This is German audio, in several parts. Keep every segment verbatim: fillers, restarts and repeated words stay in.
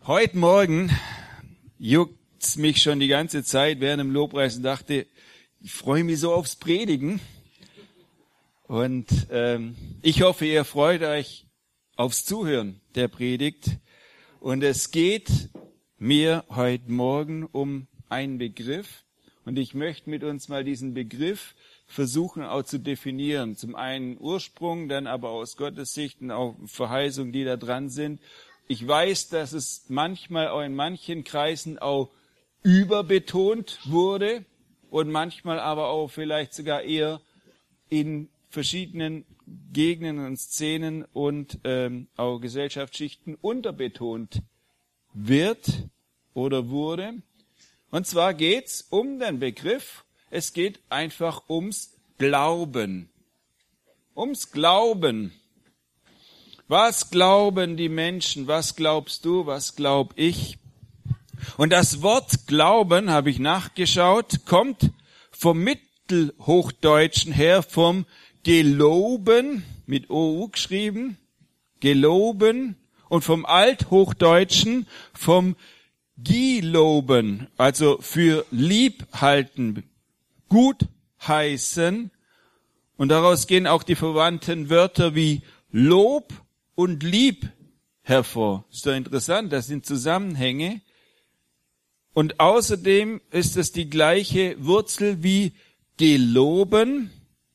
Heute Morgen juckt's mich schon die ganze Zeit während dem Lobpreis und dachte, ich freue mich so aufs Predigen. Und ähm, ich hoffe, ihr freut euch aufs Zuhören der Predigt. Und es geht mir heute Morgen um einen Begriff. Und ich möchte mit uns mal diesen Begriff versuchen auch zu definieren. Zum einen Ursprung, dann aber aus Gottes Sicht und auch Verheißungen, die da dran sind. Ich weiß, dass es manchmal auch in manchen Kreisen auch überbetont wurde und manchmal aber auch vielleicht sogar eher in verschiedenen Gegenden und Szenen und ähm, auch Gesellschaftsschichten unterbetont wird oder wurde. Und zwar geht's um den Begriff, es geht einfach ums Glauben. Ums Glauben. Was glauben die Menschen? Was glaubst du? Was glaub ich? Und das Wort Glauben, habe ich nachgeschaut, kommt vom Mittelhochdeutschen her, vom Geloben, mit O U geschrieben, Geloben, und vom Althochdeutschen vom Geloben, also für liebhalten, gutheißen. Und daraus gehen auch die verwandten Wörter wie Lob und Lieb hervor. Ist doch interessant, das sind Zusammenhänge. Und außerdem ist es die gleiche Wurzel wie geloben,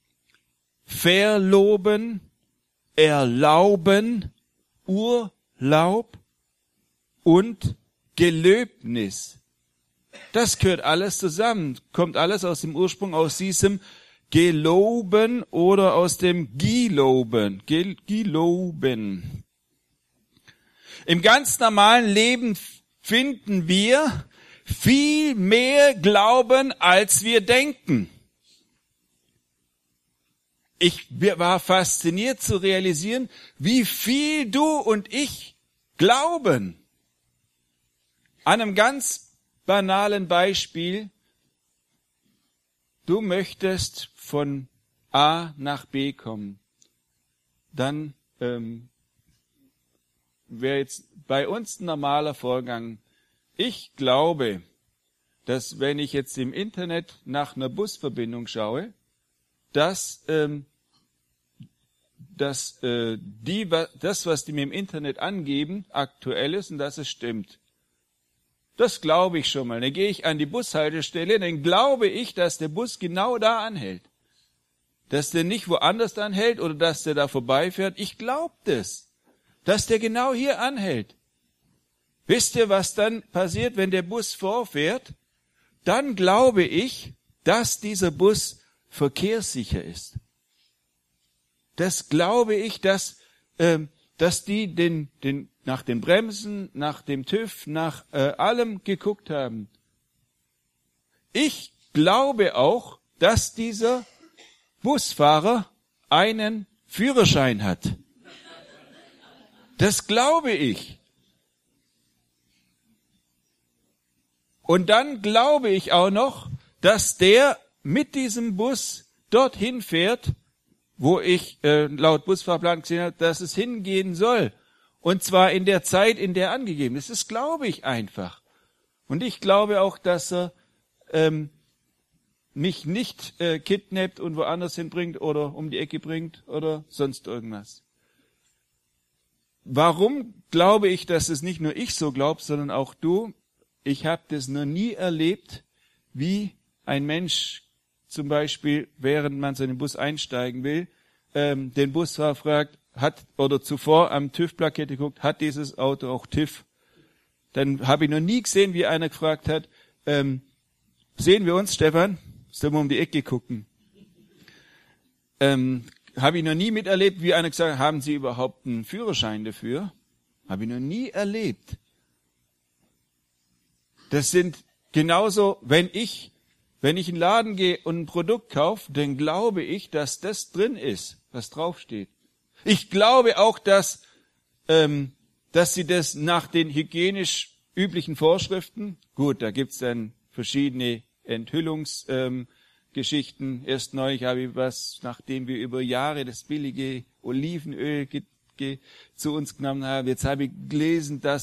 verloben, erlauben, Urlaub und Gelöbnis. Das gehört alles zusammen, kommt alles aus dem Ursprung, aus diesem Geloben oder aus dem Geloben. Gel- Geloben. Im ganz normalen Leben finden wir viel mehr Glauben, als wir denken. Ich war fasziniert zu realisieren, wie viel du und ich glauben. An einem ganz banalen Beispiel. Du möchtest von A nach B kommen. Dann ähm, wäre jetzt bei uns ein normaler Vorgang. Ich glaube, dass wenn ich jetzt im Internet nach einer Busverbindung schaue, dass, ähm, dass äh, die, das, was die mir im Internet angeben, aktuell ist und dass es stimmt. Das glaube ich schon mal. Dann gehe ich an die Bushaltestelle, dann glaube ich, dass der Bus genau da anhält. Dass der nicht woanders anhält oder dass der da vorbeifährt. Ich glaube das, dass der genau hier anhält. Wisst ihr, was dann passiert, wenn der Bus vorfährt? Dann glaube ich, dass dieser Bus verkehrssicher ist. Das glaube ich, dass, äh, dass die den, den, nach den Bremsen, nach dem TÜV, nach äh, allem geguckt haben. Ich glaube auch, dass dieser Busfahrer einen Führerschein hat. Das glaube ich. Und dann glaube ich auch noch, dass der mit diesem Bus dorthin fährt, wo ich äh, laut Busfahrplan gesehen habe, dass es hingehen soll. Und zwar in der Zeit, in der angegeben ist. Das glaube ich einfach. Und ich glaube auch, dass er ähm, mich nicht äh, kidnappt und woanders hinbringt oder um die Ecke bringt oder sonst irgendwas. Warum glaube ich, dass es nicht nur ich so glaube, sondern auch du? Ich habe das noch nie erlebt, wie ein Mensch zum Beispiel, während man seinen Bus einsteigen will, ähm, den Busfahrer fragt, hat oder zuvor am TÜV-Plakette guckt, hat dieses Auto auch TÜV? Dann habe ich noch nie gesehen, wie einer gefragt hat, ähm, sehen wir uns, Stefan? Sollen wir um die Ecke gucken? Ähm, habe ich noch nie miterlebt, wie einer gesagt hat, haben Sie überhaupt einen Führerschein dafür? Habe ich noch nie erlebt. Das sind genauso, wenn ich, wenn ich in den Laden gehe und ein Produkt kaufe, dann glaube ich, dass das drin ist, was draufsteht. Ich glaube auch, dass, ähm, dass sie das nach den hygienisch üblichen Vorschriften, gut, da gibt's dann verschiedene Enthüllungsgeschichten. Ähm, Erst neulich habe ich was, nachdem wir über Jahre das billige Olivenöl ge, ge, zu uns genommen haben, jetzt habe ich gelesen, dass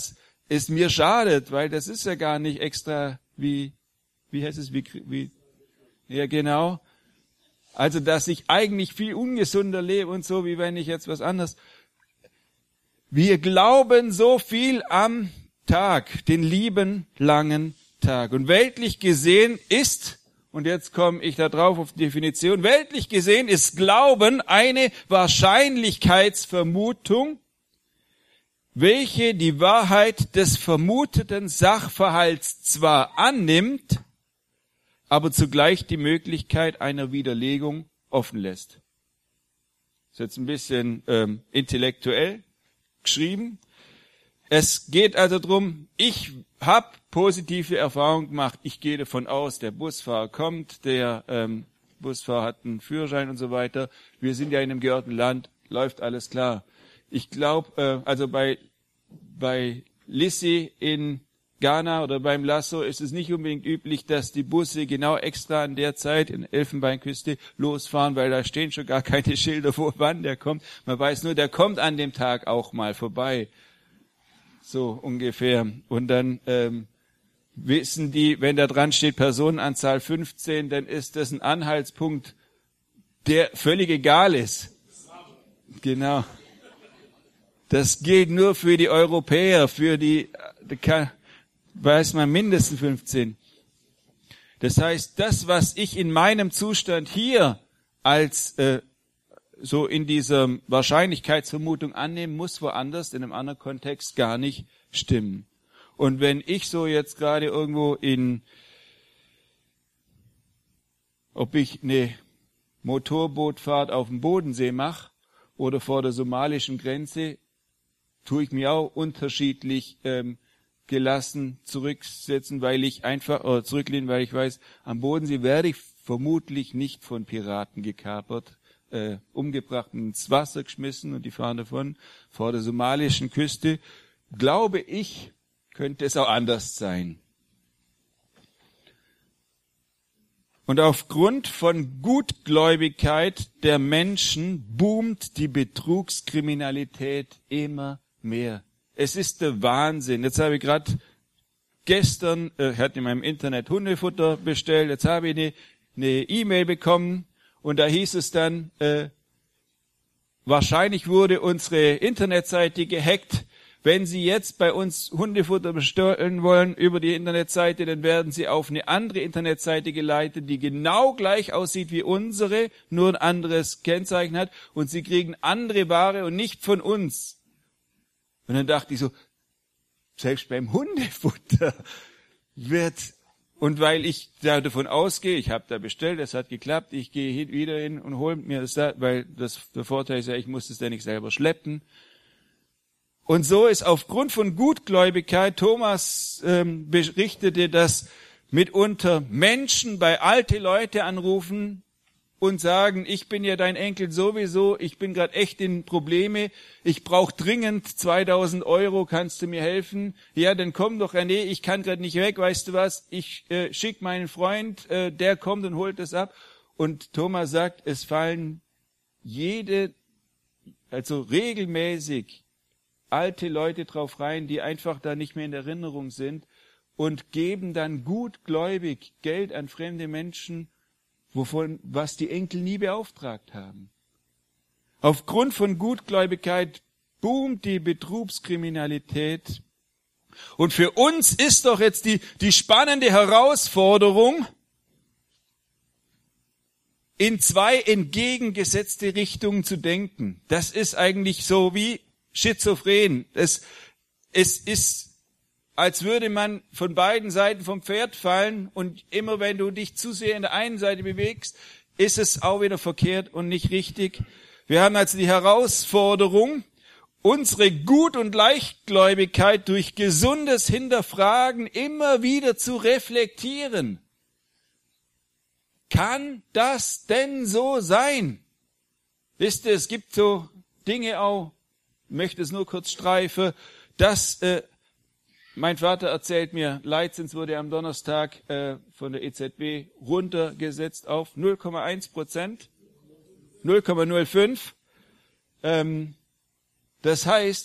es mir schadet, weil das ist ja gar nicht extra wie, wie heißt es, wie, wie, ja genau. Also, dass ich eigentlich viel ungesunder lebe und so, wie wenn ich jetzt was anderes. Wir glauben so viel am Tag, den lieben langen Tag. Und weltlich gesehen ist, und jetzt komme ich da drauf auf die Definition, weltlich gesehen ist Glauben eine Wahrscheinlichkeitsvermutung, welche die Wahrheit des vermuteten Sachverhalts zwar annimmt, aber zugleich die Möglichkeit einer Widerlegung offen lässt. Das ist jetzt ein bisschen ähm, intellektuell geschrieben. Es geht also darum, ich habe positive Erfahrungen gemacht. Ich gehe davon aus, der Busfahrer kommt, der ähm, Busfahrer hat einen Führerschein und so weiter. Wir sind ja in einem geordneten Land, läuft alles klar. Ich glaube, äh, also bei bei Lissi in Ghana oder beim Lasso ist es nicht unbedingt üblich, dass die Busse genau extra an der Zeit in Elfenbeinküste losfahren, weil da stehen schon gar keine Schilder, wo wann der kommt. Man weiß nur, der kommt an dem Tag auch mal vorbei. So ungefähr. Und dann ähm, wissen die, wenn da dran steht Personenanzahl fünfzehn, dann ist das ein Anhaltspunkt, der völlig egal ist. Genau. Das gilt nur für die Europäer, für die, da weiß man mindestens fünfzehn. Das heißt, das, was ich in meinem Zustand hier als äh, so in dieser Wahrscheinlichkeitsvermutung annehme, muss woanders in einem anderen Kontext gar nicht stimmen. Und wenn ich so jetzt gerade irgendwo in, ob ich eine Motorbootfahrt auf dem Bodensee mache oder vor der somalischen Grenze, tue ich mir auch unterschiedlich ähm, gelassen zurücksetzen, weil ich einfach, oder zurücklehnen, weil ich weiß, am Bodensee werde ich vermutlich nicht von Piraten gekapert, äh, umgebracht und ins Wasser geschmissen und die fahren davon. Vor der somalischen Küste, glaube ich, könnte es auch anders sein. Und aufgrund von Gutgläubigkeit der Menschen boomt die Betrugskriminalität immer mehr. Es ist der Wahnsinn. Jetzt habe ich gerade gestern, äh, ich hatte in meinem Internet Hundefutter bestellt, jetzt habe ich eine eine E-Mail bekommen und da hieß es dann, äh, wahrscheinlich wurde unsere Internetseite gehackt. Wenn Sie jetzt bei uns Hundefutter bestellen wollen über die Internetseite, dann werden Sie auf eine andere Internetseite geleitet, die genau gleich aussieht wie unsere, nur ein anderes Kennzeichen hat und Sie kriegen andere Ware und nicht von uns. Und dann dachte ich so, selbst beim Hundefutter wird, und weil ich da davon ausgehe, ich habe da bestellt, das hat geklappt, ich gehe hin, wieder hin und hole mir das da, weil das, der Vorteil ist ja, ich muss das ja nicht selber schleppen. Und so ist aufgrund von Gutgläubigkeit, Thomas ähm, berichtete, dass mitunter Menschen bei alte Leute anrufen und sagen, ich bin ja dein Enkel sowieso, ich bin gerade echt in Probleme, ich brauche dringend zweitausend Euro, kannst du mir helfen? Ja, dann komm doch, René, ich kann gerade nicht weg, weißt du was, ich äh, schick meinen Freund, äh, der kommt und holt es ab. Und Thomas sagt, es fallen jede, also regelmäßig alte Leute drauf rein, die einfach da nicht mehr in Erinnerung sind und geben dann gutgläubig Geld an fremde Menschen, wovon, was die Enkel nie beauftragt haben. Aufgrund von Gutgläubigkeit boomt die Betrugskriminalität. Und für uns ist doch jetzt die, die spannende Herausforderung, in zwei entgegengesetzte Richtungen zu denken. Das ist eigentlich so wie schizophren. Es, es ist, als würde man von beiden Seiten vom Pferd fallen und immer wenn du dich zu sehr in der einen Seite bewegst, ist es auch wieder verkehrt und nicht richtig. Wir haben also die Herausforderung, unsere Gut- und Leichtgläubigkeit durch gesundes Hinterfragen immer wieder zu reflektieren. Kann das denn so sein? Wisst ihr, es gibt so Dinge auch, ich möchte es nur kurz streifen, dass äh, mein Vater erzählt mir, Leitzins wurde am Donnerstag äh, von der E Z B runtergesetzt auf null Komma eins Prozent, null Komma null fünf. Ähm, das heißt,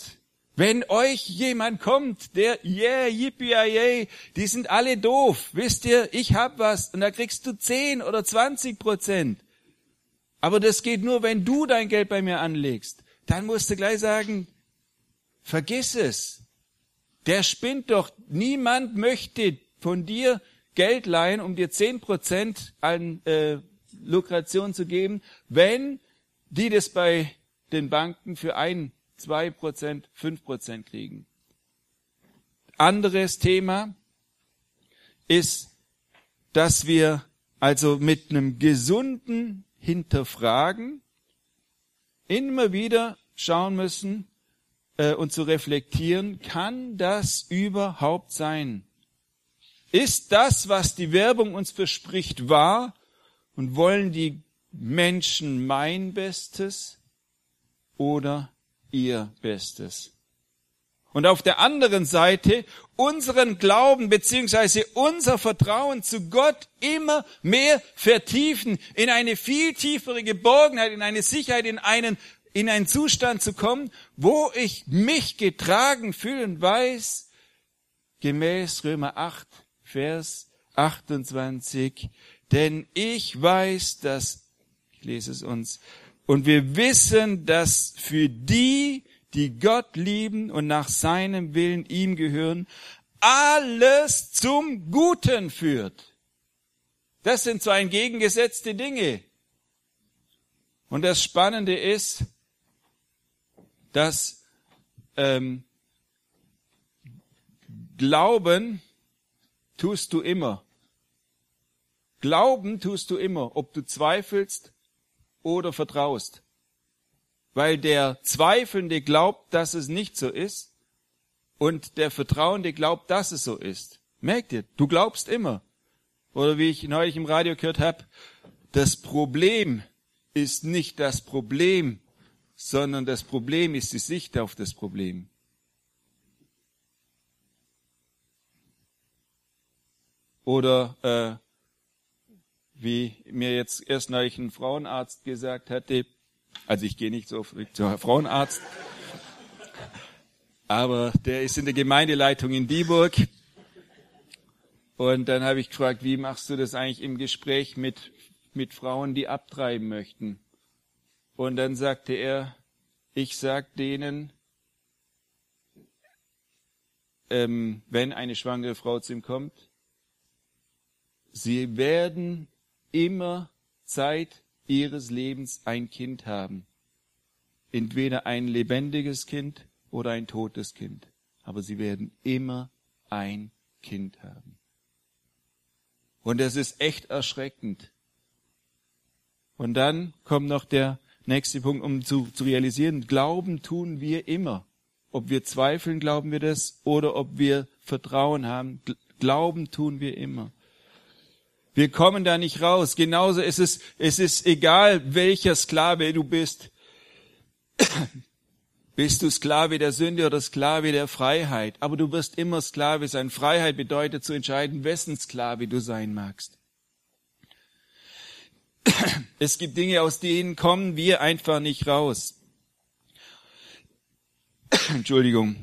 Wenn euch jemand kommt, der, yeah, yippie, yay, die sind alle doof. Wisst ihr, ich hab was und da kriegst du zehn oder zwanzig Prozent. Aber das geht nur, wenn du dein Geld bei mir anlegst. Dann musst du gleich sagen, vergiss es. Der spinnt doch. Niemand möchte von dir Geld leihen, um dir zehn Prozent an äh, Lukration zu geben, wenn die das bei den Banken für ein zwei Prozent, fünf Prozent kriegen. Anderes Thema ist, dass wir also mit einem gesunden Hinterfragen immer wieder schauen müssen äh, und zu reflektieren, kann das überhaupt sein? Ist das, was die Werbung uns verspricht, wahr? Und wollen die Menschen mein Bestes oder ihr Bestes? Und auf der anderen Seite unseren Glauben beziehungsweise unser Vertrauen zu Gott immer mehr vertiefen, in eine viel tiefere Geborgenheit, in eine Sicherheit, in einen, in einen Zustand zu kommen, wo ich mich getragen fühlen weiß, gemäß Römer acht, Vers achtundzwanzig, denn ich weiß, dass, ich lese es uns, und wir wissen, dass für die, die Gott lieben und nach seinem Willen ihm gehören, alles zum Guten führt. Das sind zwei entgegengesetzte Dinge. Und das Spannende ist, dass ähm, Glauben tust du immer. Glauben tust du immer, ob du zweifelst oder vertraust. Weil der Zweifelnde glaubt, dass es nicht so ist und der Vertrauende glaubt, dass es so ist. Merkt ihr, du glaubst immer. Oder wie ich neulich im Radio gehört habe, das Problem ist nicht das Problem, sondern das Problem ist die Sicht auf das Problem. Oder äh, wie mir jetzt erst neulich ein Frauenarzt gesagt hatte, also ich gehe nicht so oft zum Frauenarzt, aber der ist in der Gemeindeleitung in Dieburg. Und dann habe ich gefragt, wie machst du das eigentlich im Gespräch mit, mit Frauen, die abtreiben möchten? Und dann sagte er, ich sag denen, ähm, wenn eine schwangere Frau zu ihm kommt, sie werden immer Zeit ihres Lebens ein Kind haben. Entweder ein lebendiges Kind oder ein totes Kind. Aber sie werden immer ein Kind haben. Und das ist echt erschreckend. Und dann kommt noch der nächste Punkt, um zu, zu realisieren, Glauben tun wir immer. Ob wir zweifeln, glauben wir das, oder ob wir Vertrauen haben, Glauben tun wir immer. Wir kommen da nicht raus. Genauso ist es, es ist egal, welcher Sklave du bist. Bist du Sklave der Sünde oder Sklave der Freiheit? Aber du wirst immer Sklave sein. Freiheit bedeutet zu entscheiden, wessen Sklave du sein magst. Es gibt Dinge, aus denen kommen wir einfach nicht raus. Entschuldigung.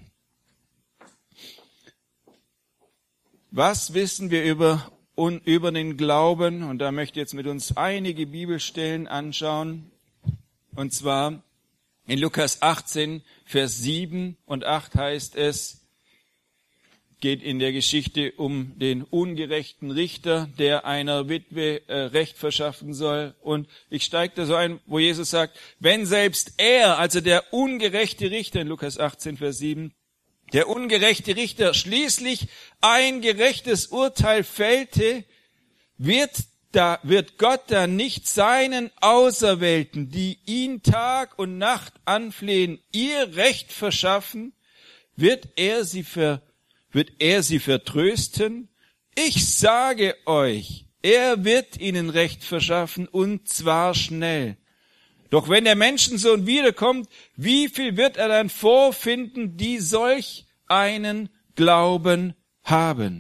Was wissen wir über Und über den Glauben, und da möchte ich jetzt mit uns einige Bibelstellen anschauen, und zwar in Lukas achtzehn, Vers sieben und acht heißt es, geht in der Geschichte um den ungerechten Richter, der einer Witwe äh, Recht verschaffen soll. Und ich steige da so ein, wo Jesus sagt, wenn selbst er, also der ungerechte Richter in Lukas achtzehn, Vers sieben, der ungerechte Richter schließlich ein gerechtes Urteil fällte, wird da, wird Gott dann nicht seinen Auserwählten, die ihn Tag und Nacht anflehen, ihr Recht verschaffen? Wird er sie ver, wird er sie vertrösten? Ich sage euch, er wird ihnen Recht verschaffen und zwar schnell. Doch wenn der Menschensohn wiederkommt, wie viel wird er dann vorfinden, die solch einen Glauben haben?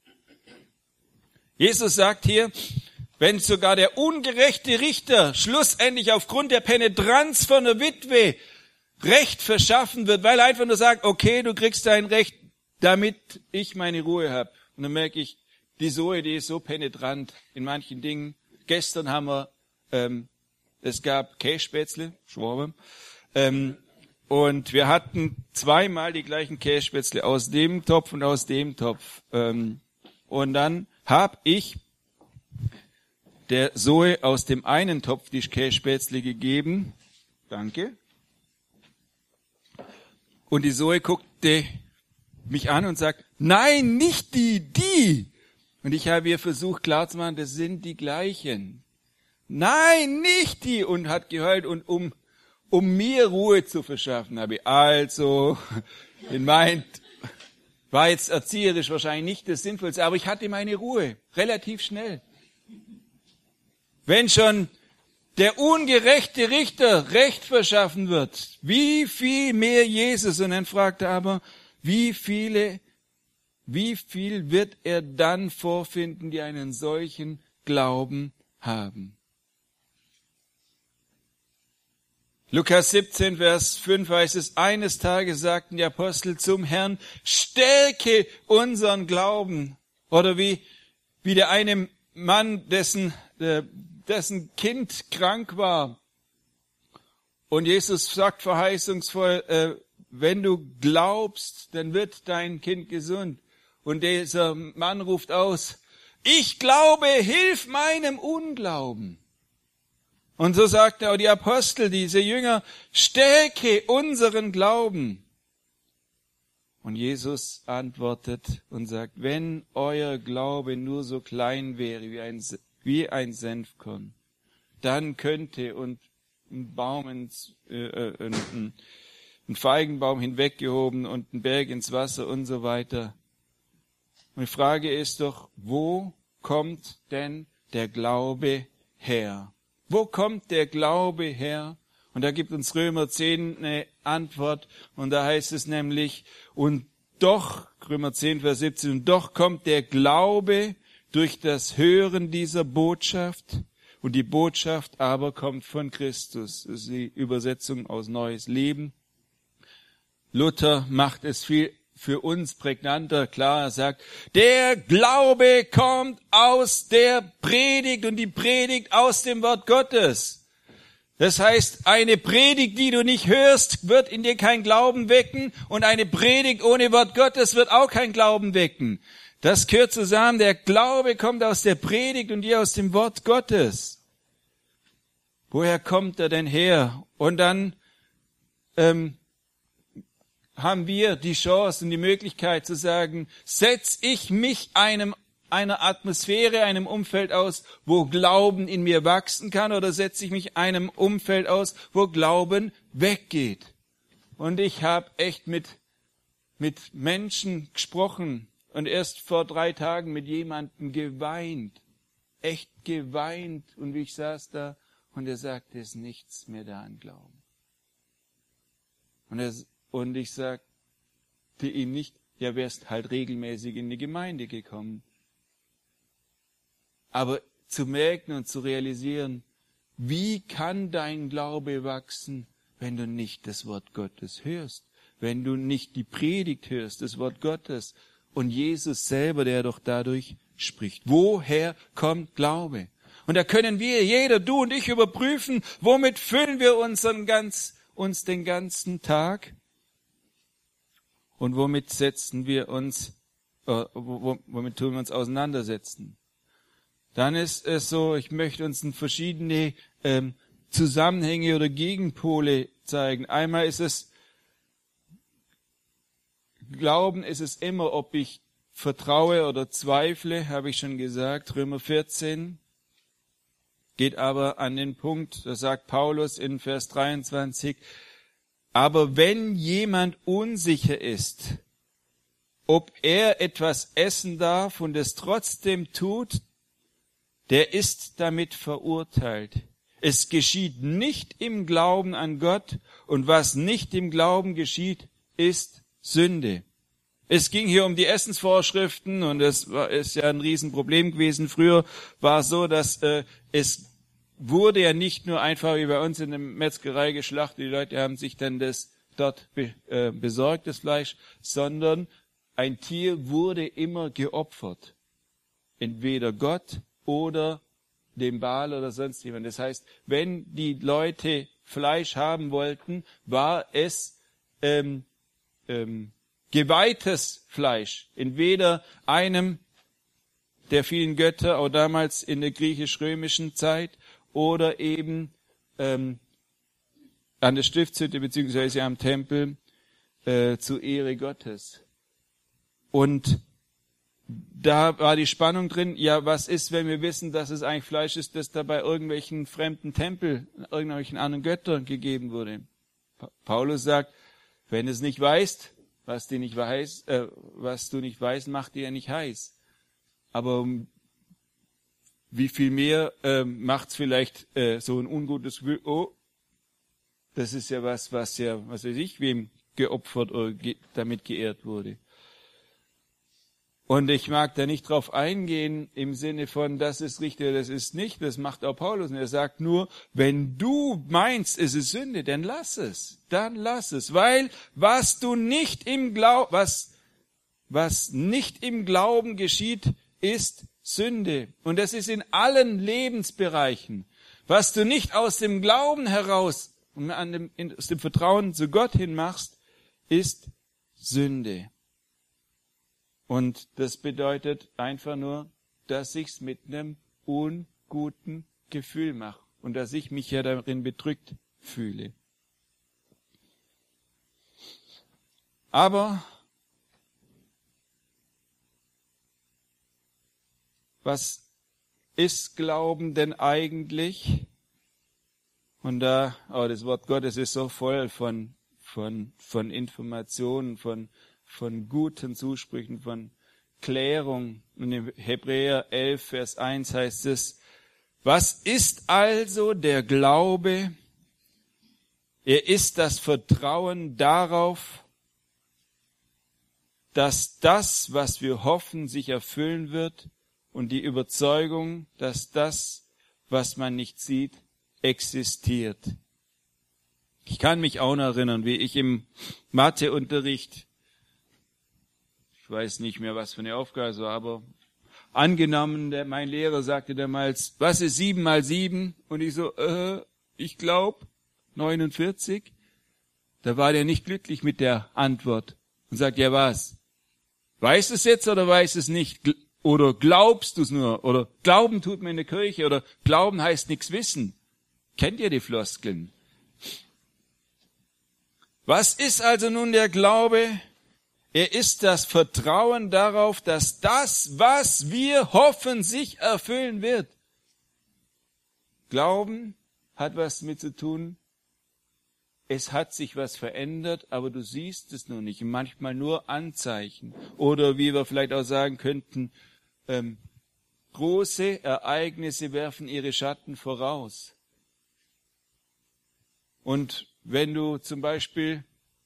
Jesus sagt hier, wenn sogar der ungerechte Richter schlussendlich aufgrund der Penetranz von einer Witwe Recht verschaffen wird, weil er einfach nur sagt, okay, du kriegst dein Recht, damit ich meine Ruhe habe. Und dann merke ich, die Zoe, die ist so penetrant in manchen Dingen. Gestern haben wir, ähm, es gab Kässpätzle, Schwaben, ähm, und wir hatten zweimal die gleichen Kässpätzle aus dem Topf und aus dem Topf. Ähm, und dann habe ich der Zoe aus dem einen Topf die Kässpätzle gegeben. Danke. Und die Zoe guckte mich an und sagt, nein, nicht die, die. Und ich habe ihr versucht klarzumachen, das sind die gleichen. Nein, nicht die. Und hat geheult. Und um, um mir Ruhe zu verschaffen, habe ich also, den meint, war jetzt erzieherisch wahrscheinlich nicht das Sinnvollste, aber ich hatte meine Ruhe, relativ schnell. Wenn schon der ungerechte Richter Recht verschaffen wird, wie viel mehr Jesus? Und dann fragt er aber, wie viele, wie viel wird er dann vorfinden, die einen solchen Glauben haben? Lukas siebzehn, Vers fünf heißt es, eines Tages sagten die Apostel zum Herrn, stärke unseren Glauben. Oder wie, wie der eine Mann, dessen, äh, dessen Kind krank war. Und Jesus sagt verheißungsvoll, äh, wenn du glaubst, dann wird dein Kind gesund. Und dieser Mann ruft aus, ich glaube, hilf meinem Unglauben. Und so sagt auch die Apostel, diese Jünger, stärke unseren Glauben. Und Jesus antwortet und sagt, wenn euer Glaube nur so klein wäre wie ein, wie ein Senfkorn, dann könnte und ein Baum ins, äh, ein, ein Feigenbaum hinweggehoben und ein Berg ins Wasser und so weiter. Und die Frage ist doch, wo kommt denn der Glaube her? Wo kommt der Glaube her? Und da gibt uns Römer zehn eine Antwort. Und da heißt es nämlich, und doch, Römer zehn, Vers siebzehn, und doch kommt der Glaube durch das Hören dieser Botschaft. Und die Botschaft aber kommt von Christus. Das ist die Übersetzung aus Neues Leben. Luther macht es viel für uns prägnanter, klar, er sagt, der Glaube kommt aus der Predigt und die Predigt aus dem Wort Gottes. Das heißt, eine Predigt, die du nicht hörst, wird in dir kein Glauben wecken und eine Predigt ohne Wort Gottes wird auch kein Glauben wecken. Das gehört zusammen, der Glaube kommt aus der Predigt und die aus dem Wort Gottes. Woher kommt er denn her? Und dann ähm, haben wir die Chance und die Möglichkeit zu sagen, setz ich mich einem, einer Atmosphäre, einem Umfeld aus, wo Glauben in mir wachsen kann, oder setze ich mich einem Umfeld aus, wo Glauben weggeht? Und ich habe echt mit, mit Menschen gesprochen und erst vor drei Tagen mit jemandem geweint, echt geweint. Und wie ich saß da und er sagte, es ist nichts mehr da an Glauben. Und er Und ich sagte ihm nicht, ja, wärst halt regelmäßig in die Gemeinde gekommen. Aber zu merken und zu realisieren, wie kann dein Glaube wachsen, wenn du nicht das Wort Gottes hörst, wenn du nicht die Predigt hörst, das Wort Gottes und Jesus selber, der doch dadurch spricht. Woher kommt Glaube? Und da können wir, jeder, du und ich, überprüfen, womit füllen wir unseren ganz, uns den ganzen Tag? Und womit setzen wir uns, äh, womit tun wir uns auseinandersetzen? Dann ist es so, ich möchte uns in verschiedene ähm, Zusammenhänge oder Gegenpole zeigen. Einmal ist es, Glauben ist es immer, ob ich vertraue oder zweifle, habe ich schon gesagt, Römer vierzehn. Geht aber an den Punkt, da sagt Paulus in Vers dreiundzwanzig, aber wenn jemand unsicher ist, ob er etwas essen darf und es trotzdem tut, der ist damit verurteilt. Es geschieht nicht im Glauben an Gott und was nicht im Glauben geschieht, ist Sünde. Es ging hier um die Essensvorschriften und es war, ist ja ein Riesenproblem gewesen. Früher war es so, dass äh, es wurde ja nicht nur einfach wie bei uns in der Metzgerei geschlachtet. Die Leute haben sich dann das dort be, äh, besorgtes Fleisch, sondern ein Tier wurde immer geopfert. Entweder Gott oder dem Baal oder sonst jemand. Das heißt, wenn die Leute Fleisch haben wollten, war es ähm, ähm, geweihtes Fleisch. Entweder einem der vielen Götter, auch damals in der griechisch-römischen Zeit, oder eben ähm, an der Stiftshütte beziehungsweise am Tempel äh, zur Ehre Gottes. Und da war die Spannung drin, ja, was ist, wenn wir wissen, dass es eigentlich Fleisch ist, das da bei irgendwelchen fremden Tempel, irgendwelchen anderen Göttern gegeben wurde? Pa- Paulus sagt, wenn du es nicht weißt, was du nicht weißt, äh, was du nicht weißt, macht dir ja nicht heiß. Aber wie viel mehr äh, macht's vielleicht äh, so ein ungutes Gefühl, oh, das ist ja was, was ja, was weiß ich, wem geopfert oder ge- damit geehrt wurde. Und ich mag da nicht drauf eingehen im Sinne von, das ist richtig oder das ist nicht. Das macht auch Paulus. Und er sagt nur, wenn du meinst, es ist Sünde, dann lass es. Dann lass es. Weil was du nicht im Glauben, was, was nicht im Glauben geschieht, ist Sünde. Und das ist in allen Lebensbereichen. Was du nicht aus dem Glauben heraus und an dem, aus dem Vertrauen zu Gott hin machst, ist Sünde. Und das bedeutet einfach nur, dass ich es mit einem unguten Gefühl mache und dass ich mich ja darin bedrückt fühle. Aber was ist Glauben denn eigentlich? Und da, oh, das Wort Gottes ist so voll von, von, von Informationen, von von guten Zusprüchen, von Klärung. Und in Hebräer elf, Vers eins heißt es, was ist also der Glaube? Er ist das Vertrauen darauf, dass das, was wir hoffen, sich erfüllen wird und die Überzeugung, dass das, was man nicht sieht, existiert. Ich kann mich auch noch erinnern, wie ich im Matheunterricht, ich weiß nicht mehr, was für eine Aufgabe es war, aber angenommen, der, mein Lehrer sagte damals, was ist sieben mal sieben? Und ich so, äh, ich glaube neunundvierzig. Da war der nicht glücklich mit der Antwort und sagt, ja was? Weißt du es jetzt oder weißt es nicht? Oder glaubst du es nur? Oder Glauben tut man in der Kirche oder Glauben heißt nichts wissen. Kennt ihr die Floskeln? Was ist also nun der Glaube? Er ist das Vertrauen darauf, dass das, was wir hoffen, sich erfüllen wird. Glauben hat was damit zu tun, es hat sich was verändert, aber du siehst es nur nicht. Manchmal nur Anzeichen. Oder wie wir vielleicht auch sagen könnten, ähm, große Ereignisse werfen ihre Schatten voraus. Und wenn du zum Beispiel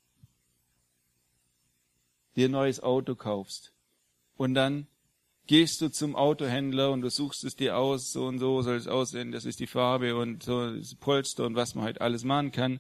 dir ein neues Auto kaufst und dann gehst du zum Autohändler und du suchst es dir aus, so und so soll es aussehen, das ist die Farbe und so das Polster und was man halt alles machen kann.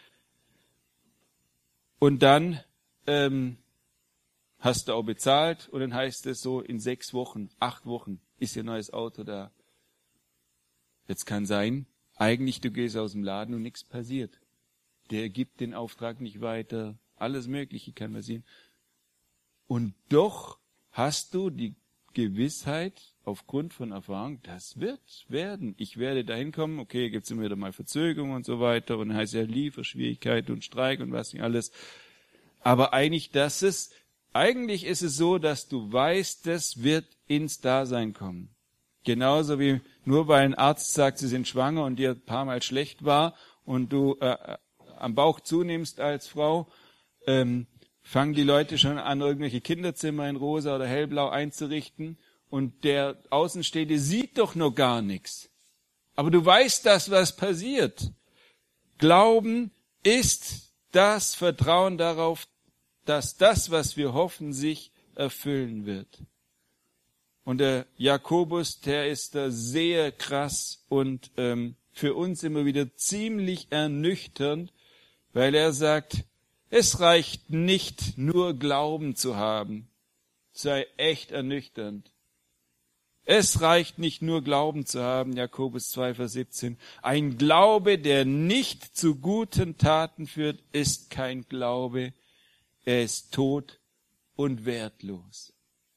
Und dann ähm, hast du auch bezahlt und dann heißt es so, in sechs Wochen, acht Wochen ist ihr neues Auto da. Jetzt kann sein, eigentlich du gehst aus dem Laden und nichts passiert. Der gibt den Auftrag nicht weiter, alles Mögliche kann passieren. Und doch hast du die Gewissheit aufgrund von Erfahrung, das wird werden. Ich werde dahin kommen, okay, gibt's immer wieder mal Verzögerungen und so weiter und dann heißt ja Lieferschwierigkeiten und Streik und was nicht alles. Aber eigentlich, dass es, eigentlich ist es so, dass du weißt, das wird ins Dasein kommen. Genauso wie nur weil ein Arzt sagt, sie sind schwanger und dir ein paar Mal schlecht war und du äh, am Bauch zunimmst als Frau, ähm, fangen die Leute schon an, irgendwelche Kinderzimmer in rosa oder hellblau einzurichten und der Außenstehende sieht doch noch gar nichts. Aber du weißt das, was passiert. Glauben ist das Vertrauen darauf, dass das, was wir hoffen, sich erfüllen wird. Und der Jakobus, der ist da sehr krass und ähm, für uns immer wieder ziemlich ernüchternd, weil er sagt, Es reicht nicht, nur Glauben zu haben. Sei echt ernüchternd. Es reicht nicht nur Glauben zu haben, Jakobus zwei, Vers siebzehn. Ein Glaube, der nicht zu guten Taten führt, ist kein Glaube. Er ist tot und wertlos.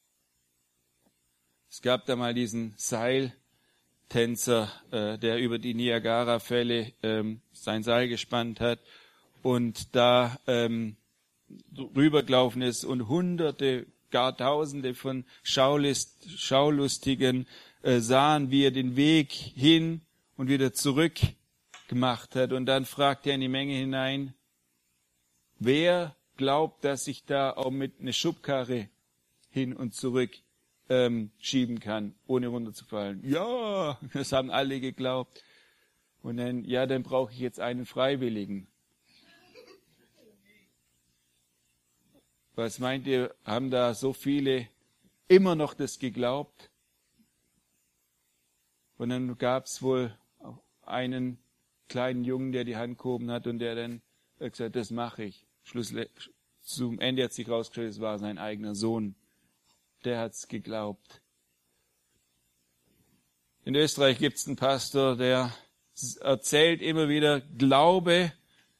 Es gab da mal diesen Seiltänzer, äh, der über die Niagara-Fälle ähm, sein Seil gespannt hat und da ähm, rübergelaufen ist und hunderte, gar tausende von Schaulist, Schaulustigen äh, sahen, wie er den Weg hin und wieder zurück gemacht hat. Und dann fragte er in die Menge hinein, wer glaubt, dass ich da auch mit einer Schubkarre hin und zurück ähm, schieben kann, ohne runterzufallen? Ja, das haben alle geglaubt. Und dann, ja, dann brauche ich jetzt einen Freiwilligen. Was meint ihr, haben da so viele immer noch das geglaubt? Und dann gab es wohl einen kleinen Jungen, der die Hand gehoben hat und der dann gesagt hat, das mache ich. Schlussendlich, zum Ende hat sich rausgestellt, es war sein eigener Sohn. Der hat's geglaubt. In Österreich gibt's einen Pastor, der erzählt immer wieder, Glaube,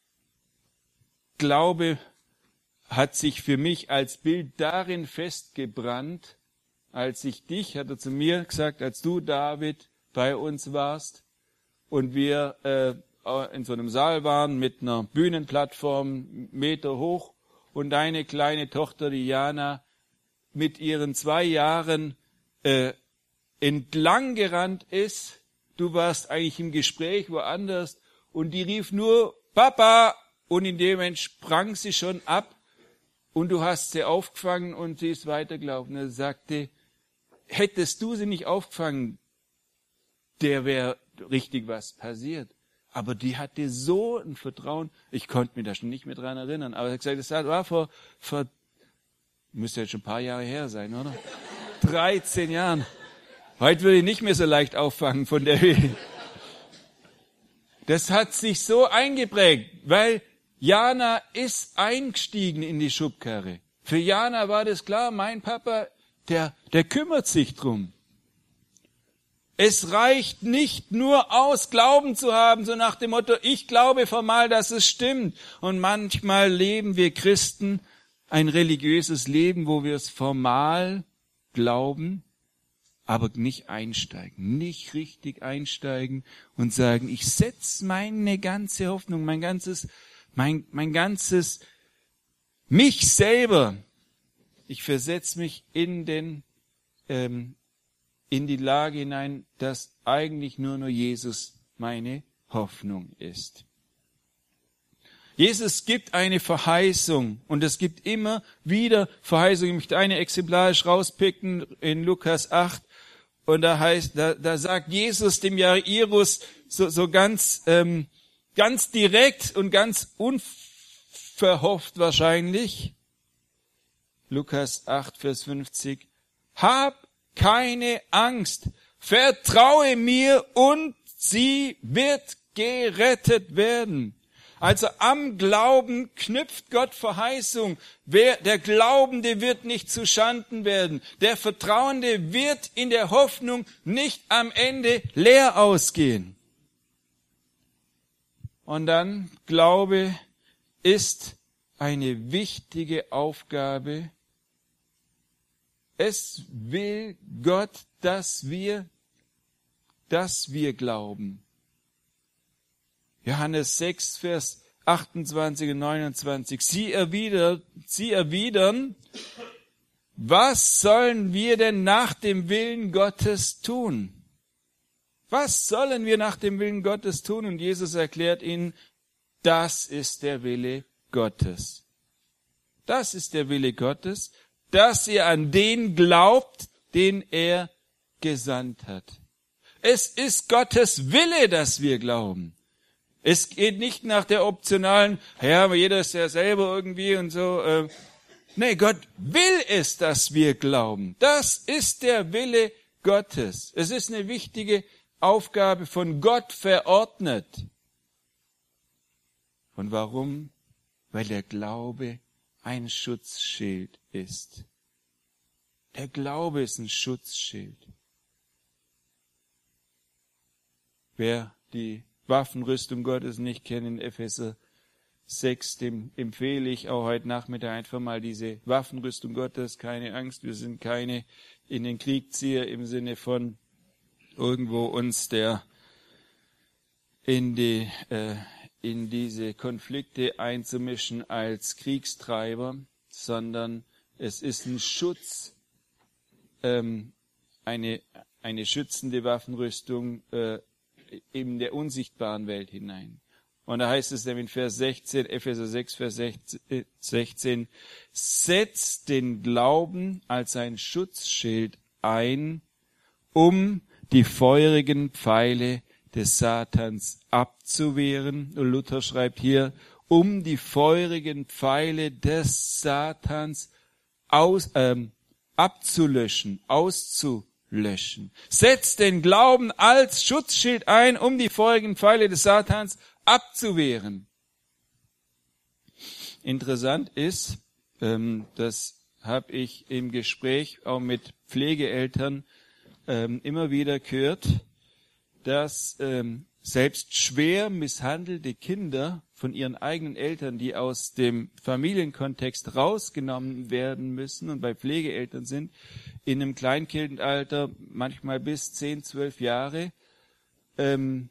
Glaube hat sich für mich als Bild darin festgebrannt, als ich dich, hat er zu mir gesagt, als du, David, bei uns warst und wir äh, in so einem Saal waren mit einer Bühnenplattform, Meter hoch, und deine kleine Tochter, die Jana, mit ihren zwei Jahren äh, entlang gerannt ist. Du warst eigentlich im Gespräch woanders und die rief nur Papa und in dem Moment sprang sie schon ab und du hast sie aufgefangen und sie ist weitergelaufen. Er sagte, hättest du sie nicht aufgefangen, der wäre richtig was passiert. Aber die hatte so ein Vertrauen, ich konnte mich da schon nicht mehr dran erinnern, aber er hat gesagt, das war vor, vor müsste jetzt schon ein paar Jahre her sein, oder? dreizehn Jahren. Heute würde ich nicht mehr so leicht auffangen von der Höhe. Das hat sich so eingeprägt, weil Jana ist eingestiegen in die Schubkarre. Für Jana war das klar, mein Papa, der, der kümmert sich drum. Es reicht nicht nur aus, Glauben zu haben, so nach dem Motto, ich glaube formal, dass es stimmt. Und manchmal leben wir Christen ein religiöses Leben, wo wir es formal glauben, aber nicht einsteigen, nicht richtig einsteigen und sagen, ich setze meine ganze Hoffnung, mein ganzes, mein, mein ganzes, mich selber, ich versetze mich in den, ähm, in die Lage hinein, dass eigentlich nur nur Jesus meine Hoffnung ist. Jesus gibt eine Verheißung und es gibt immer wieder Verheißungen. Ich möchte eine exemplarisch rauspicken in Lukas acht und da heißt, da, da sagt Jesus dem Jairus so, so ganz, ähm, ganz direkt und ganz unverhofft wahrscheinlich. Lukas acht, Vers fünfzig. Hab keine Angst, vertraue mir und sie wird gerettet werden. Also am Glauben knüpft Gott Verheißung. Wer, der Glaubende wird nicht zu Schanden werden. Der Vertrauende wird in der Hoffnung nicht am Ende leer ausgehen. Und dann, Glaube ist eine wichtige Aufgabe. Es will Gott, dass wir, dass wir glauben. Johannes sechs, Vers achtundzwanzig und neunundzwanzig. Sie erwidern, sie erwidern, was sollen wir denn nach dem Willen Gottes tun? Was sollen wir nach dem Willen Gottes tun? Und Jesus erklärt ihnen, das ist der Wille Gottes. Das ist der Wille Gottes, dass ihr an den glaubt, den er gesandt hat. Es ist Gottes Wille, dass wir glauben. Es geht nicht nach der optionalen, ja, jeder ist ja selber irgendwie und so. Äh, nee, Gott will es, dass wir glauben. Das ist der Wille Gottes. Es ist eine wichtige Aufgabe von Gott verordnet. Und warum? Weil der Glaube ein Schutzschild ist. Der Glaube ist ein Schutzschild. Wer die Waffenrüstung Gottes nicht kennt, in Epheser sechs, dem empfehle ich auch heute Nachmittag einfach mal diese Waffenrüstung Gottes. Keine Angst, wir sind keine in den Krieg zieher im Sinne von irgendwo uns der in die äh, in diese Konflikte einzumischen als Kriegstreiber, sondern es ist ein Schutz, ähm, eine eine schützende Waffenrüstung äh, in der unsichtbaren Welt hinein. Und da heißt es nämlich in Vers sechzehn, Epheser sechs, Vers sechzehn, setzt den Glauben als ein Schutzschild ein, um die feurigen Pfeile des Satans abzuwehren. Und Luther schreibt hier, um die feurigen Pfeile des Satans aus, ähm, abzulöschen, auszulöschen. Löschen. Setzt den Glauben als Schutzschild ein, um die feurigen Pfeile des Satans abzuwehren. Interessant ist, ähm, das habe ich im Gespräch auch mit Pflegeeltern ähm, immer wieder gehört, dass ähm, selbst schwer misshandelte Kinder von ihren eigenen Eltern, die aus dem Familienkontext rausgenommen werden müssen und bei Pflegeeltern sind, in einem Kleinkindalter, manchmal bis zehn, zwölf Jahre, ähm,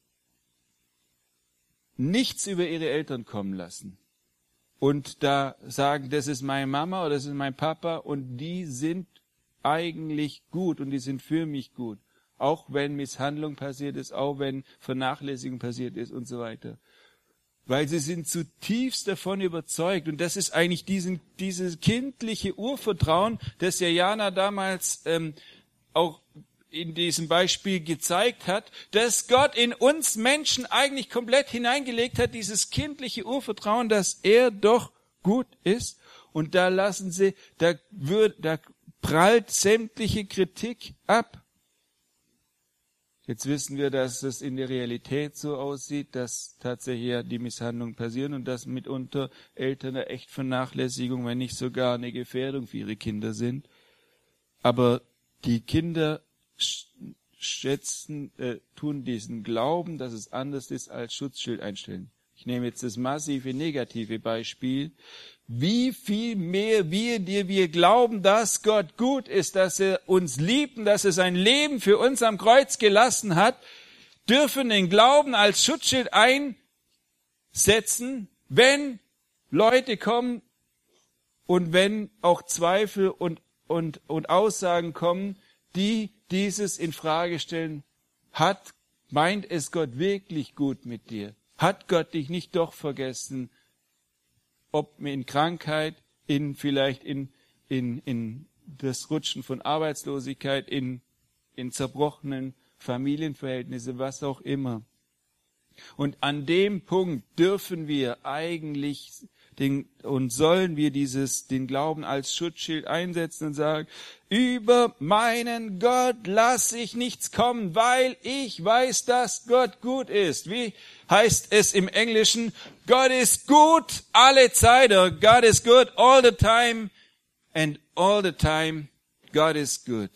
nichts über ihre Eltern kommen lassen. Und da sagen, das ist meine Mama oder das ist mein Papa und die sind eigentlich gut und die sind für mich gut. Auch wenn Misshandlung passiert ist, auch wenn Vernachlässigung passiert ist und so weiter. Weil sie sind zutiefst davon überzeugt. Und das ist eigentlich diesen, dieses kindliche Urvertrauen, das ja Jana damals ähm, auch in diesem Beispiel gezeigt hat, dass Gott in uns Menschen eigentlich komplett hineingelegt hat, dieses kindliche Urvertrauen, dass er doch gut ist. Und da lassen sie, da, wird, da prallt sämtliche Kritik ab. Jetzt wissen wir, dass es in der Realität so aussieht, dass tatsächlich ja die Misshandlungen passieren und dass mitunter Eltern eine echt Vernachlässigung, wenn nicht sogar eine Gefährdung für ihre Kinder sind. Aber die Kinder schätzen, äh, tun diesen Glauben, dass es anders ist, als Schutzschild einstellen. Ich nehme jetzt das massive negative Beispiel. Wie viel mehr wir, die wir glauben, dass Gott gut ist, dass er uns liebt und dass er sein Leben für uns am Kreuz gelassen hat, dürfen den Glauben als Schutzschild einsetzen, wenn Leute kommen und wenn auch Zweifel und, und, und Aussagen kommen, die dieses in Frage stellen. Hat, meint es Gott wirklich gut mit dir? Hat Gott dich nicht doch vergessen? Ob in Krankheit, in vielleicht in, in, in das Rutschen von Arbeitslosigkeit, in, in zerbrochenen Familienverhältnissen, was auch immer. Und an dem Punkt dürfen wir eigentlich den, und sollen wir dieses, den Glauben als Schutzschild einsetzen und sagen, über meinen Gott lasse ich nichts kommen, weil ich weiß, dass Gott gut ist. Wie heißt es im Englischen? God is good alle Zeit, or God is good all the time, and all the time God is good.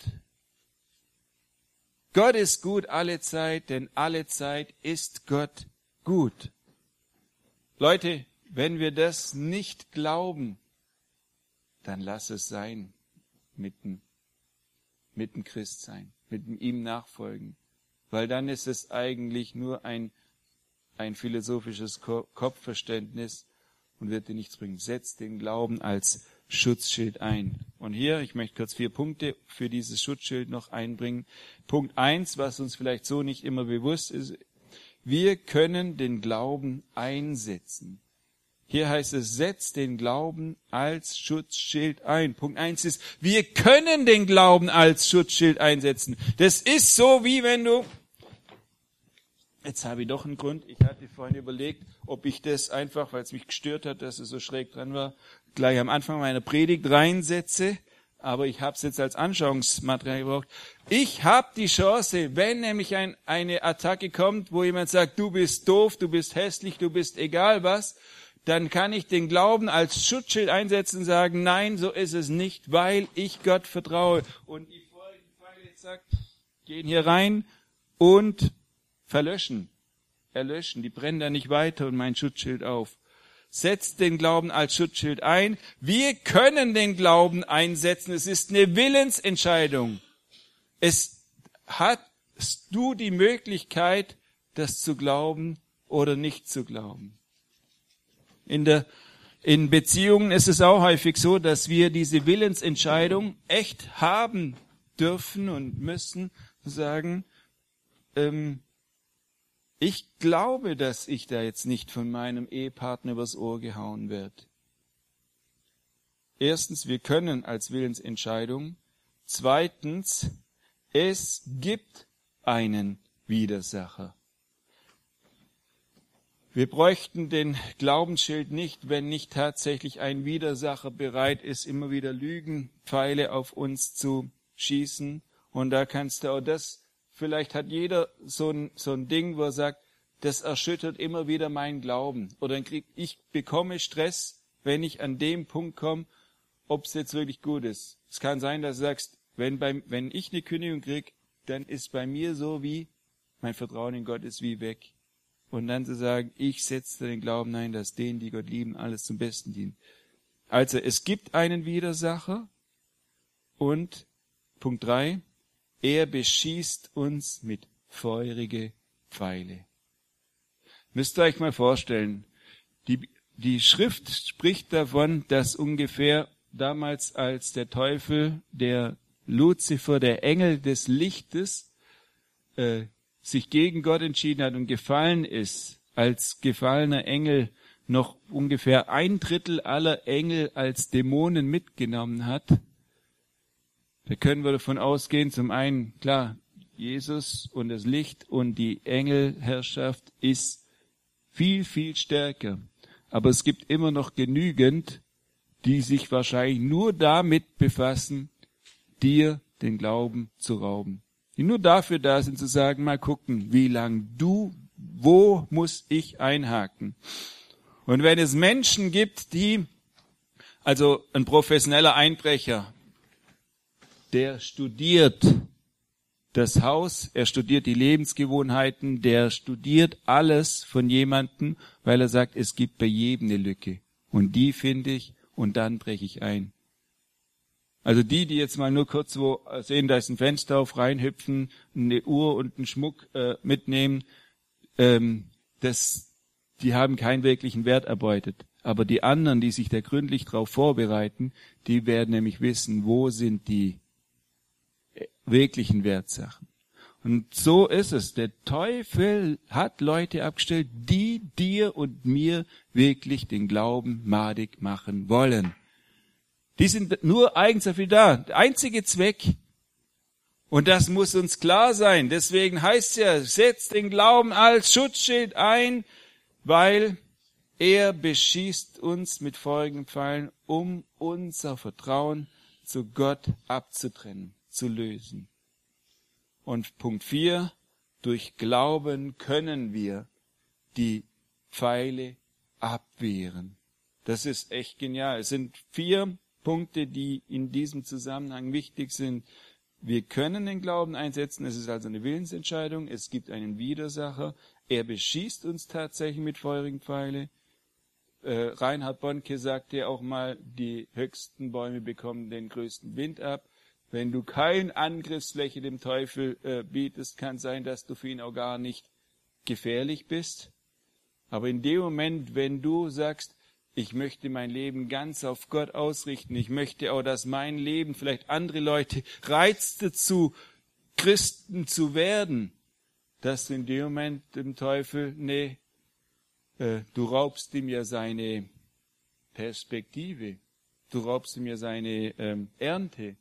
Gott ist gut alle Zeit, denn alle Zeit ist Gott gut. Leute, wenn wir das nicht glauben, dann lass es sein mit dem, mit dem Christsein, mit dem ihm nachfolgen. Weil dann ist es eigentlich nur ein, ein philosophisches Kopfverständnis und wird dir nichts bringen. Setz den Glauben als Schutzschild ein. Und hier, ich möchte kurz vier Punkte für dieses Schutzschild noch einbringen. Punkt eins, was uns vielleicht so nicht immer bewusst ist, wir können den Glauben einsetzen. Hier heißt es, setz den Glauben als Schutzschild ein. Punkt eins ist, wir können den Glauben als Schutzschild einsetzen. Das ist so, wie wenn du, jetzt habe ich doch einen Grund, ich hatte vorhin überlegt, ob ich das einfach, weil es mich gestört hat, dass es so schräg dran war, gleich am Anfang meiner Predigt reinsetze, aber ich habe es jetzt als Anschauungsmaterial gebraucht. Ich habe die Chance, wenn nämlich ein, eine Attacke kommt, wo jemand sagt, du bist doof, du bist hässlich, du bist egal was, dann kann ich den Glauben als Schutzschild einsetzen und sagen, nein, so ist es nicht, weil ich Gott vertraue. Und die folgenden Pfeile, sagt, gehen hier rein und verlöschen, erlöschen. Die brennen da nicht weiter und mein Schutzschild auf. Setzt den Glauben als Schutzschild ein. Wir können den Glauben einsetzen. Es ist eine Willensentscheidung. Es hast du die Möglichkeit, das zu glauben oder nicht zu glauben. In der, in Beziehungen ist es auch häufig so, dass wir diese Willensentscheidung echt haben dürfen und müssen, zu sagen, ähm, ich glaube, dass ich da jetzt nicht von meinem Ehepartner übers Ohr gehauen werde. Erstens, wir können als Willensentscheidung. Zweitens, es gibt einen Widersacher. Wir bräuchten den Glaubensschild nicht, wenn nicht tatsächlich ein Widersacher bereit ist, immer wieder Lügenpfeile auf uns zu schießen. Und da kannst du auch das, vielleicht hat jeder so ein, so ein Ding, wo er sagt, das erschüttert immer wieder meinen Glauben. Oder dann krieg, ich bekomme Stress, wenn ich an dem Punkt komme, ob es jetzt wirklich gut ist. Es kann sein, dass du sagst, wenn, beim, wenn ich eine Kündigung krieg, dann ist bei mir so wie, mein Vertrauen in Gott ist wie weg. Und dann zu sagen, ich setze den Glauben ein, dass denen, die Gott lieben, alles zum Besten dient. Also es gibt einen Widersacher und Punkt drei, er beschießt uns mit feurige Pfeile. Müsst ihr euch mal vorstellen, die, die Schrift spricht davon, dass ungefähr damals, als der Teufel, der Luzifer, der Engel des Lichtes, äh, sich gegen Gott entschieden hat und gefallen ist, als gefallener Engel noch ungefähr ein Drittel aller Engel als Dämonen mitgenommen hat. Da können wir davon ausgehen, zum einen, klar, Jesus und das Licht und die Engelherrschaft ist viel, viel stärker. Aber es gibt immer noch genügend, die sich wahrscheinlich nur damit befassen, dir den Glauben zu rauben. Die nur dafür da sind, zu sagen, mal gucken, wie lang du, wo muss ich einhaken? Und wenn es Menschen gibt, die, also ein professioneller Einbrecher, der studiert das Haus, er studiert die Lebensgewohnheiten, der studiert alles von jemandem, weil er sagt, es gibt bei jedem eine Lücke. Und die finde ich, und dann breche ich ein. Also die, die jetzt mal nur kurz wo sehen, da ist ein Fenster auf, reinhüpfen, eine Uhr und einen Schmuck äh, mitnehmen, ähm, das, die haben keinen wirklichen Wert erbeutet. Aber die anderen, die sich da gründlich drauf vorbereiten, die werden nämlich wissen, wo sind die wirklichen Wertsachen. Und so ist es. Der Teufel hat Leute abgestellt, die dir und mir wirklich den Glauben madig machen wollen. Die sind nur eigens dafür da. Der einzige Zweck, und das muss uns klar sein, deswegen heißt es ja, setzt den Glauben als Schutzschild ein, weil er beschießt uns mit feurigen Pfeilen, um unser Vertrauen zu Gott abzutrennen, zu lösen. Und Punkt vier, durch Glauben können wir die Pfeile abwehren. Das ist echt genial. Es sind vier Punkte, die in diesem Zusammenhang wichtig sind. Wir können den Glauben einsetzen, es ist also eine Willensentscheidung, es gibt einen Widersacher, er beschießt uns tatsächlich mit feurigen Pfeile. Äh, Reinhard Bonnke sagte auch mal, die höchsten Bäume bekommen den größten Wind ab. Wenn du keine Angriffsfläche dem Teufel äh, bietest, kann sein, dass du für ihn auch gar nicht gefährlich bist. Aber in dem Moment, wenn du sagst, ich möchte mein Leben ganz auf Gott ausrichten, ich möchte auch, dass mein Leben vielleicht andere Leute reizt dazu, Christen zu werden, dass du in dem Moment dem Teufel, nee, äh, du raubst ihm ja seine Perspektive, du raubst ihm ja seine ähm, Ernte.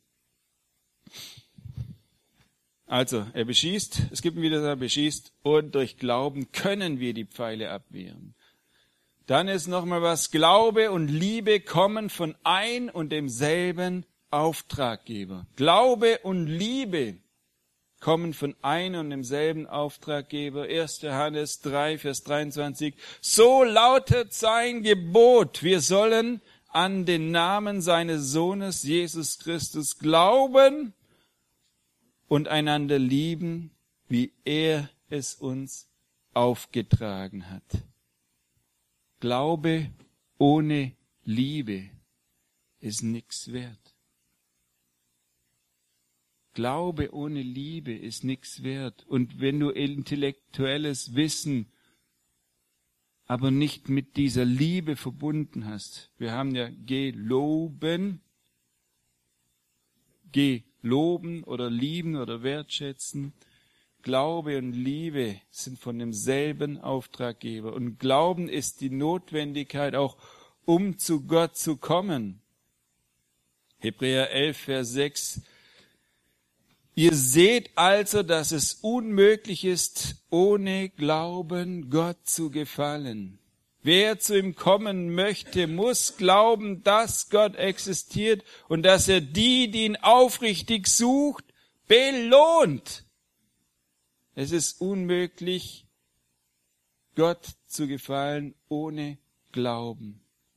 Also, er beschießt, es gibt wieder, er beschießt, und durch Glauben können wir die Pfeile abwehren. Dann ist noch mal was, Glaube und Liebe kommen von ein und demselben Auftraggeber. Glaube und Liebe kommen von einem und demselben Auftraggeber. erster Johannes drei, Vers dreiundzwanzig. So lautet sein Gebot. Wir sollen an den Namen seines Sohnes Jesus Christus glauben und einander lieben, wie er es uns aufgetragen hat. Glaube ohne Liebe ist nichts wert. Glaube ohne Liebe ist nichts wert. Und wenn du intellektuelles Wissen aber nicht mit dieser Liebe verbunden hast, wir haben ja geloben, geloben oder lieben oder wertschätzen, Glaube und Liebe sind von demselben Auftraggeber. Und Glauben ist die Notwendigkeit, auch um zu Gott zu kommen. Hebräer elf, Vers sechs. Ihr seht also, dass es unmöglich ist, ohne Glauben Gott zu gefallen. Wer zu ihm kommen möchte, muss glauben, dass Gott existiert und dass er die, die ihn aufrichtig sucht, belohnt. Es ist unmöglich, Gott zu gefallen ohne Glauben.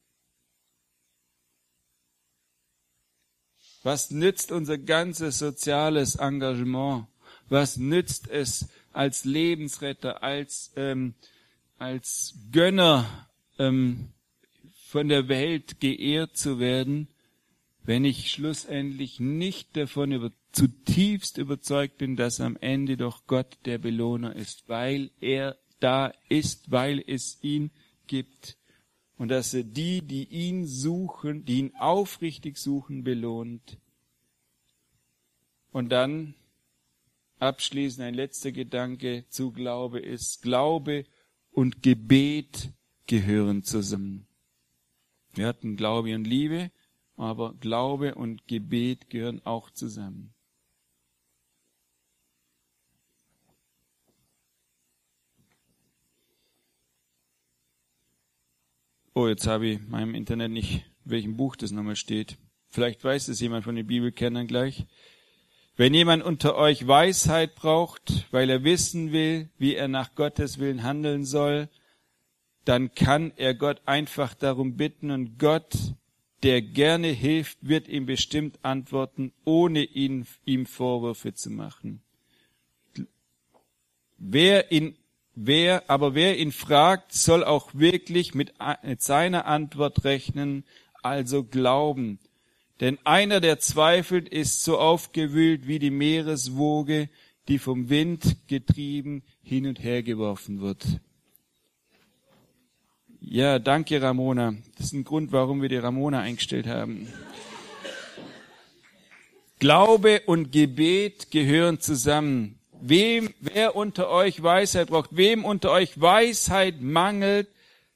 Was nützt unser ganzes soziales Engagement? Was nützt es als Lebensretter, als ähm, als Gönner ähm, von der Welt geehrt zu werden, wenn ich schlussendlich nicht davon über, zutiefst überzeugt bin, dass am Ende doch Gott der Belohner ist, weil er da ist, weil es ihn gibt und dass er die, die ihn suchen, die ihn aufrichtig suchen, belohnt. Und dann abschließend ein letzter Gedanke zu Glaube ist, Glaube und Gebet gehören zusammen. Wir hatten Glaube und Liebe, aber Glaube und Gebet gehören auch zusammen. Oh, jetzt habe ich in meinem Internet nicht, in welchem Buch das nochmal steht. Vielleicht weiß es jemand von den Bibelkennern gleich. Wenn jemand unter euch Weisheit braucht, weil er wissen will, wie er nach Gottes Willen handeln soll, dann kann er Gott einfach darum bitten und Gott, der gerne hilft, wird ihm bestimmt antworten, ohne ihn, ihm Vorwürfe zu machen. Wer ihn, wer, aber wer ihn fragt, soll auch wirklich mit, mit seiner Antwort rechnen, also glauben. Denn einer, der zweifelt, ist so aufgewühlt wie die Meereswoge, die vom Wind getrieben hin und her geworfen wird. Ja, danke Ramona. Das ist ein Grund, warum wir die Ramona eingestellt haben. Glaube und Gebet gehören zusammen. Wem, wer unter euch Weisheit braucht, wem unter euch Weisheit mangelt,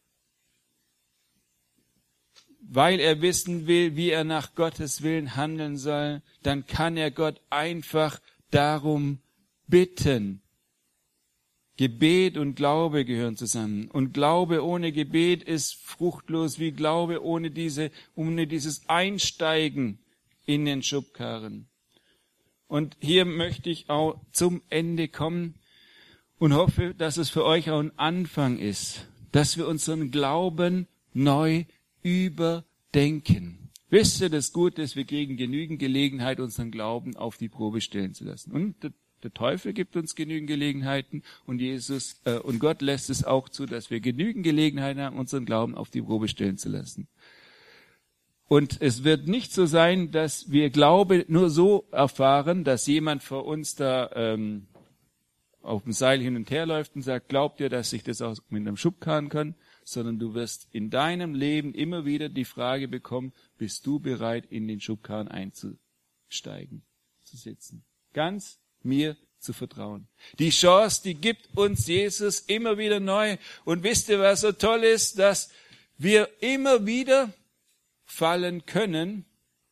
weil er wissen will, wie er nach Gottes Willen handeln soll, dann kann er Gott einfach darum bitten. Gebet und Glaube gehören zusammen. Und Glaube ohne Gebet ist fruchtlos wie Glaube ohne diese, ohne dieses Einsteigen in den Schubkarren. Und hier möchte ich auch zum Ende kommen und hoffe, dass es für euch auch ein Anfang ist, dass wir unseren Glauben neu überdenken. Wisst ihr, das Gute ist, wir kriegen genügend Gelegenheit, unseren Glauben auf die Probe stellen zu lassen. Und der, der Teufel gibt uns genügend Gelegenheiten und Jesus äh, und Gott lässt es auch zu, dass wir genügend Gelegenheiten haben, unseren Glauben auf die Probe stellen zu lassen. Und es wird nicht so sein, dass wir Glaube nur so erfahren, dass jemand vor uns da ähm, auf dem Seil hin und her läuft und sagt, glaubt ihr, dass ich das auch mit einem Schubkarren kann? Sondern du wirst in deinem Leben immer wieder die Frage bekommen, bist du bereit, in den Schubkarren einzusteigen, zu sitzen? Ganz mir zu vertrauen. Die Chance, die gibt uns Jesus immer wieder neu. Und wisst ihr, was so toll ist, dass wir immer wieder fallen können,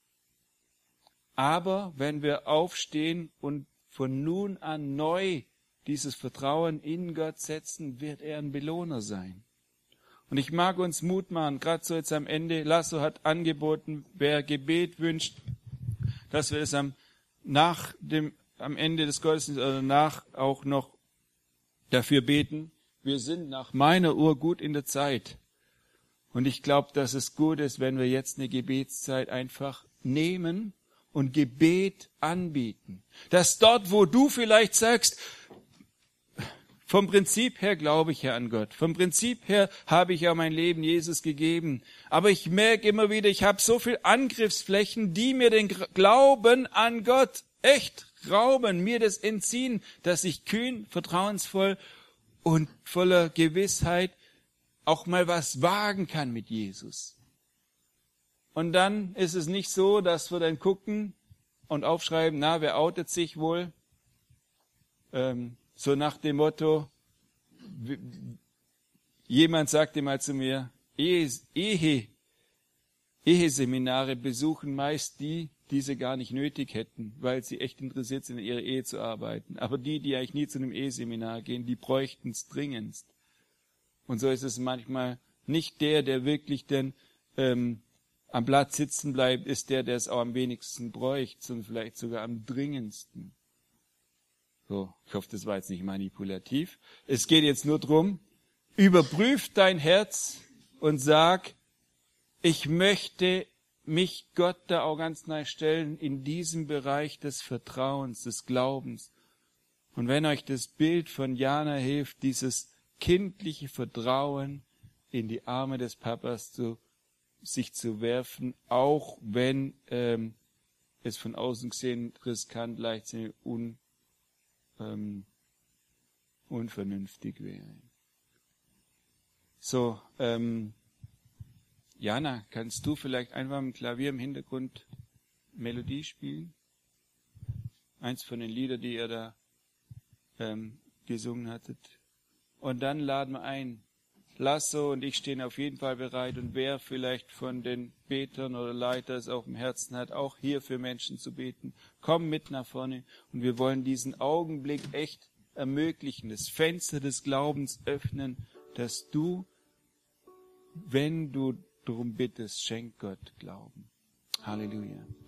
aber wenn wir aufstehen und von nun an neu dieses Vertrauen in Gott setzen, wird er ein Belohner sein. Und ich mag uns Mut machen, gerade so jetzt am Ende, Lasso hat angeboten, wer Gebet wünscht, dass wir es am, nach dem am Ende des Gottesdienstes oder danach auch noch dafür beten. Wir sind nach meiner Uhr gut in der Zeit. Und ich glaube, dass es gut ist, wenn wir jetzt eine Gebetszeit einfach nehmen und Gebet anbieten. Dass dort, wo du vielleicht sagst, vom Prinzip her glaube ich ja an Gott. Vom Prinzip her habe ich ja mein Leben Jesus gegeben. Aber ich merke immer wieder, ich habe so viel Angriffsflächen, die mir den Glauben an Gott echt rauben, mir das entziehen, dass ich kühn, vertrauensvoll und voller Gewissheit auch mal was wagen kann mit Jesus. Und dann ist es nicht so, dass wir dann gucken und aufschreiben, na, wer outet sich wohl? Ähm, so nach dem Motto, jemand sagte mal zu mir, Ehe, Ehe, Eheseminare besuchen meist die, die sie gar nicht nötig hätten, weil sie echt interessiert sind, in ihrer Ehe zu arbeiten. Aber die, die eigentlich nie zu einem Eheseminar gehen, die bräuchten es dringendst. Und so ist es manchmal nicht der, der wirklich denn ähm, am Blatt sitzen bleibt, ist der, der es auch am wenigsten bräuchte, sondern vielleicht sogar am dringendsten. So, ich hoffe, das war jetzt nicht manipulativ. Es geht jetzt nur drum: Überprüf dein Herz und sag, ich möchte mich Gott da auch ganz neu stellen in diesem Bereich des Vertrauens, des Glaubens. Und wenn euch das Bild von Jana hilft, dieses kindliche Vertrauen in die Arme des Papas zu, sich zu werfen, auch wenn ähm, es von außen gesehen riskant, leichtsinnig, un, ähm, unvernünftig wäre. So, ähm, Jana, kannst du vielleicht einfach mit dem Klavier im Hintergrund Melodie spielen? Eins von den Liedern, die ihr da ähm, gesungen hattet. Und dann laden wir ein. Lasso und ich stehen auf jeden Fall bereit. Und wer vielleicht von den Betern oder Leitern es auf dem Herzen hat, auch hier für Menschen zu beten, komm mit nach vorne. Und wir wollen diesen Augenblick echt ermöglichen, das Fenster des Glaubens öffnen, dass du, wenn du darum bittest, schenk Gott Glauben. Halleluja.